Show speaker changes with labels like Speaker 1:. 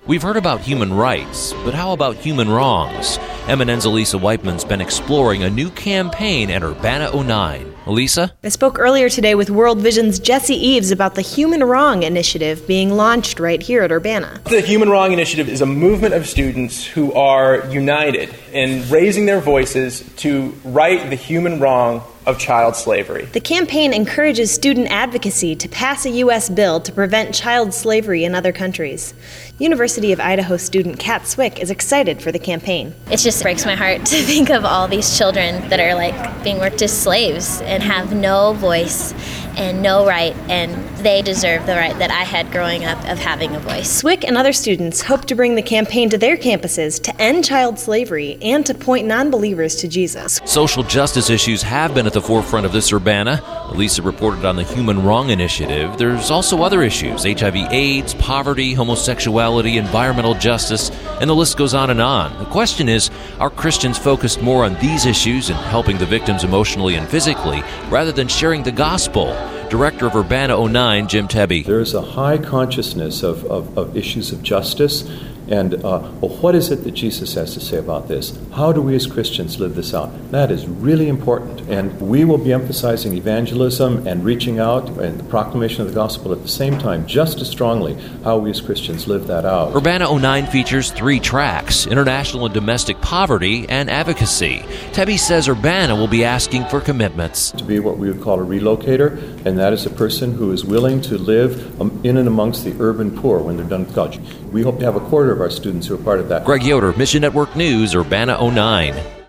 Speaker 1: We've heard about human rights, but how about human wrongs? MNN's Elisa Whiteman's been exploring a new campaign at Urbana-09. Elisa?
Speaker 2: I spoke earlier today with World Vision's Jesse Eves about the Human Wrong Initiative being launched right here at Urbana.
Speaker 3: The Human Wrong Initiative is a movement of students who are united in raising their voices to right the human wrong of child slavery.
Speaker 2: The campaign encourages student advocacy to pass a U.S. bill to prevent child slavery in other countries. University of Idaho student Kat Swick is excited for the campaign.
Speaker 4: It just breaks my heart to think of all these children that are being worked as slaves and have no voice and no right, and they deserve the right that I had growing up of having a voice.
Speaker 2: Swick and other students hope to bring the campaign to their campuses to end child slavery and to point non-believers to Jesus.
Speaker 1: Social justice issues have been at the forefront of this Urbana. Elisa reported on the Human Wrong Initiative. There's also other issues: HIV/AIDS, poverty, homosexuality, environmental justice, and the list goes on and on. The question is, are Christians focused more on these issues and helping the victims emotionally and physically, rather than sharing the gospel? Director of Urbana-09, Jim Tebbe.
Speaker 5: There's a high consciousness of issues of justice, and what is it that Jesus has to say about this? How do we as Christians live this out? That is really important, and we will be emphasizing evangelism and reaching out and the proclamation of the gospel at the same time, just as strongly how we as Christians live that out.
Speaker 1: Urbana-09 features 3 tracks: international and domestic poverty and advocacy. Tebbe says Urbana will be asking for commitments.
Speaker 5: To be what we would call a relocator, and that is a person who is willing to live in and amongst the urban poor when they're done with college. We hope to have a quarter of our students who are part of that.
Speaker 1: Greg Yoder, Mission Network News, Urbana-09.